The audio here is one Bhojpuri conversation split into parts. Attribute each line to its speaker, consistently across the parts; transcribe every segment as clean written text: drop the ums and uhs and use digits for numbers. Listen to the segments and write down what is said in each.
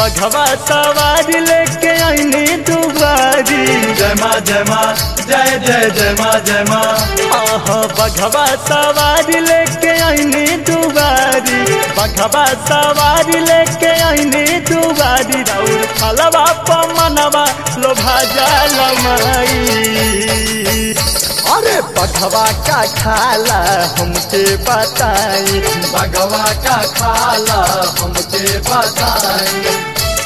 Speaker 1: बघवा सवारी लेके आईनी दुआरी।
Speaker 2: जय माँ जय माँ जय जय जय माँ जय माँ।
Speaker 1: आहा बघवा सवारी लेके आईनी दुआरी। बघवा सवारी लेके आईनी दुआरी। राउर फलवा पमनवा लोभा जाल माई। अरे बघवा का खाला हमके बताई।
Speaker 2: बघवा का खाला हमके बताई।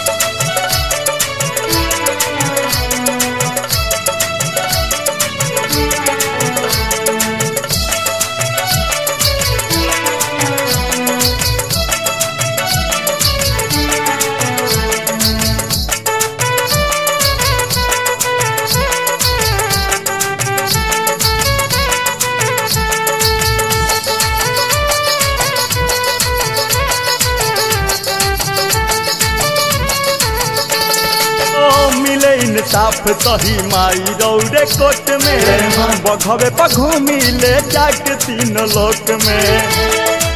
Speaker 1: मिले इंसाफ सही माई रौरे कोट में। बघवे पर घूमी ले जाके तीन लोक में।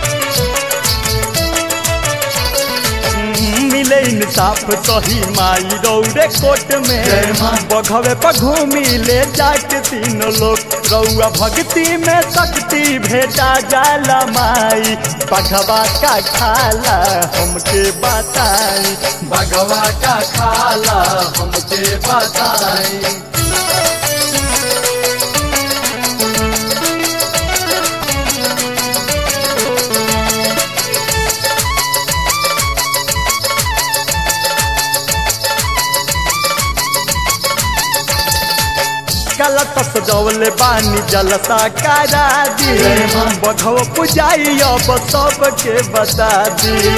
Speaker 1: मिले इंसाफ सही माई रौरे कोट में। बघवे पर घूमी ले जाके तीन लोक। रौआ भक्ति में शक्ति भेटा जाला माई। बघवा का खाला हमके बताई।
Speaker 2: बघवा का खाला हमके बताई।
Speaker 1: गलत सजौले बानी जलसा करा दी। बघवा पुजाई अब सबके बता दी।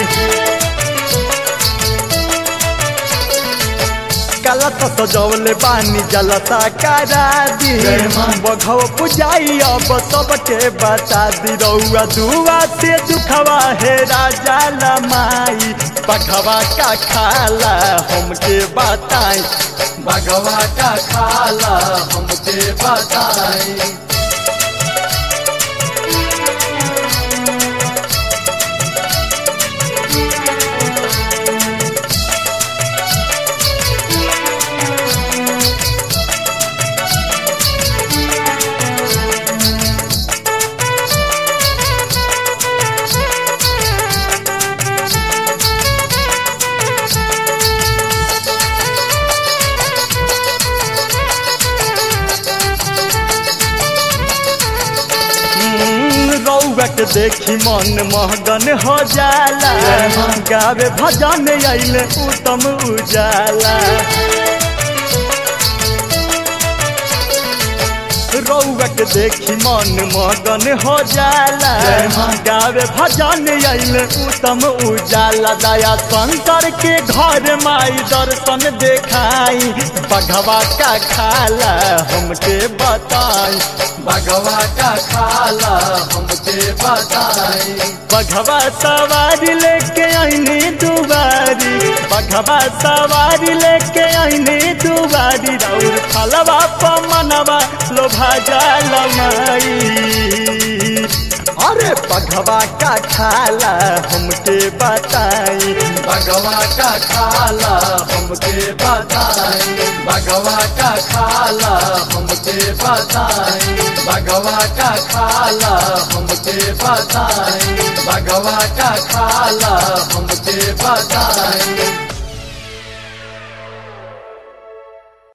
Speaker 1: गलत सजौले बानी जलसा करा दी। बघवा पुजाई अब सबके बता दी। रउआ दुआ से दुखवा है राजा लमाई। बघवा का खाला हमके बताई।
Speaker 2: बघवा का खाला हमके बताई।
Speaker 1: रौवक देखी मन महगन हो जाला। गावे भजन आइले उत्तम उजाला। रौवक देखी मन मगन हो जाला। गावे भजन आइले उत्तम उजाला। दया शंकर के घर माई दर्शन देखाई। बघवा का खाला हमके बताई।
Speaker 2: बघवा का खाला हमके बताई।
Speaker 1: बघवा सवारी लेके आईनी दुआरी। बघवा सवारी लेके आईनी दुआरी। राउर फलवा पमनवा लोभा जाल माई। अरे बघवा का खाला हमके बताई।
Speaker 2: बघवा का खाला हमके बताई। बघवा का खाला हमके बताई। बघवा का खाला हमके बताई। बघवा का खाला हमके बताई।